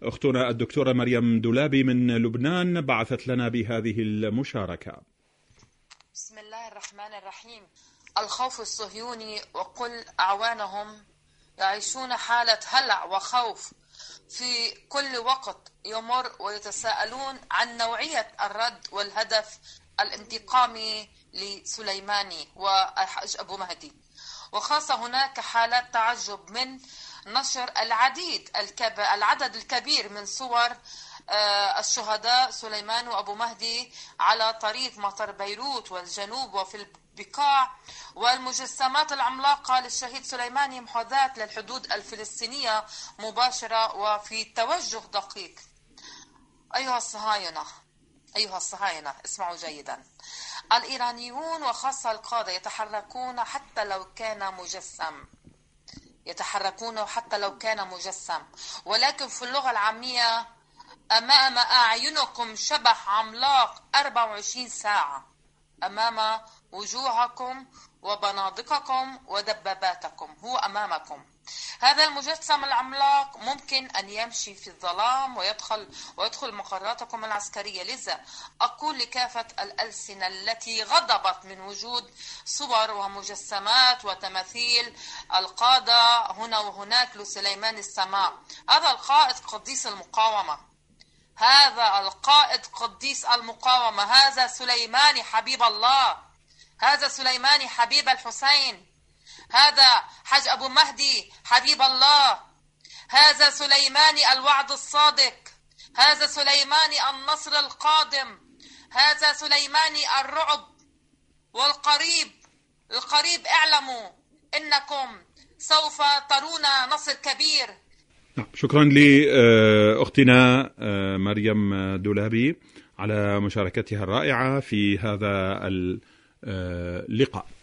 أختنا الدكتورة مريم دولابي من لبنان بعثت لنا بهذه المشاركة. بسم الله الرحمن الرحيم. الخوف الصهيوني وكل أعوانهم يعيشون حالة هلع وخوف في كل وقت يمر، ويتساءلون عن نوعية الرد والهدف الانتقامي لسليماني وحج أبو مهدي. وخاصة هناك حالات تعجب من نشر العدد الكبير من صور الشهداء سليمان وأبو مهدي على طريق مطار بيروت والجنوب وفي البقاع، والمجسمات العملاقة للشهيد سليماني محاذاة للحدود الفلسطينية مباشرة وفي توجه دقيق. أيها الصهاينة اسمعوا جيدا. الإيرانيون وخاصة القادة يتحركون حتى لو كان مجسم، ولكن في اللغة العامية أمام أعينكم شبح عملاق 24 ساعة أمام وجوهكم وبنادقكم ودباباتكم، هو أمامكم. هذا المجسم العملاق ممكن أن يمشي في الظلام ويدخل مقراتكم العسكرية. لذا أقول لكافة الألسنة التي غضبت من وجود صور ومجسمات وتماثيل القادة هنا وهناك لسليمان السماء، هذا القائد قديس المقاومة، هذا سليماني حبيب الله، هذا سليماني حبيب الحسين، هذا حج أبو مهدي حبيب الله، هذا سليماني الوعد الصادق، هذا سليماني النصر القادم، هذا سليماني الرعب القريب اعلموا إنكم سوف ترون نصر كبير. شكرا لأختنا مريم دولابي على مشاركتها الرائعة في هذا اللقاء.